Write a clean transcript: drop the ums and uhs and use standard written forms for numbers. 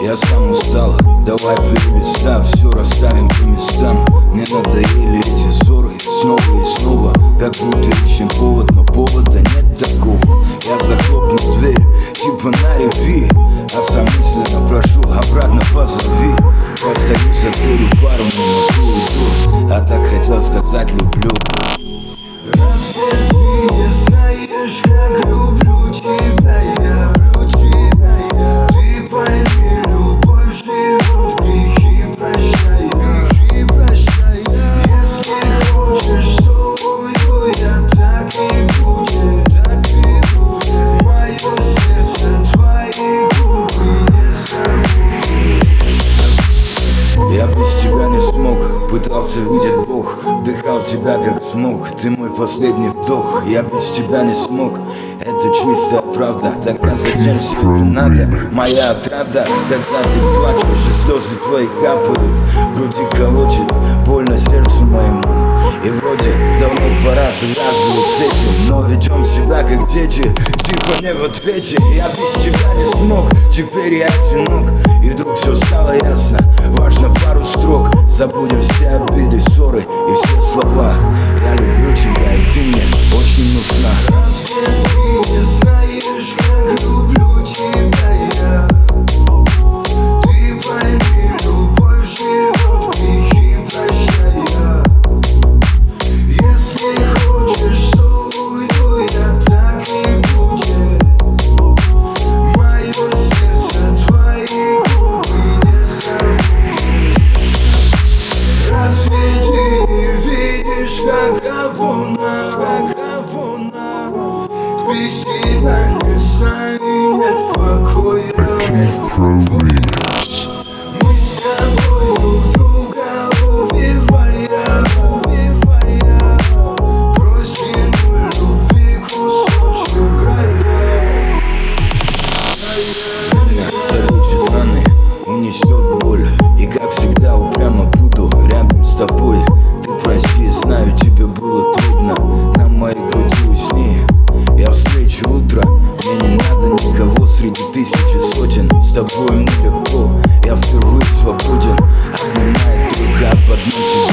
Я сам устал, давай перелистав, все расставим по местам. Мне надоели эти ссоры снова и снова, как будто ищем повод, но повода нет такого. Я захлопну дверь, типа на реви, а сам мысленно прошу, обратно позови. Постою за дверью пару минут и уйду, а так хотел сказать люблю. Разве ты не знаешь, как люблю тебя я? Ты пойми, любовь живет, грехи прощая. Если хочешь, то уйду я, так и будет. Мое сердце, твои губы не забудешь. Я без тебя не смог, пытался видеть Бог, вдыхал тебя как смог, ты мой последний вдох. Я без тебя не смог, это чистая правда. Тогда зачем все это надо? Моя отрада, когда ты плачешь и слезы твои капают, в груди колотит, больно сердцу моему. И вроде давно пора завязывать с этим, но ведем себя как дети, типа не в ответе. Я без тебя не смог, теперь я одинок. И вдруг все стало ясно, важно пару строк. Забудем все обиды, ссоры и все слова. Я люблю тебя, и ты мне очень нужна. Разве ты не знаешь, как люблю тебя я? Ты пойми, любовь живет, грехи прощая. Если хочешь, то уйду я, так и будет. Мое сердце, твои губы не забудешь. Разве ты не видишь, каково нам? Без тебя не знаю, нет покоя. Мы с тобой друг друга убивая. Просим у любви кусочек рая. Время залечит раны, унесет боль, и как всегда упрямо буду рядом с тобой. Ты прости, знаю, тебе было трудно, на моей груди усни. Я встречу утро, мне не надо никого среди тысячи сотен. С тобой мне легко, я впервые свободен, обнимает рука об одну тебя.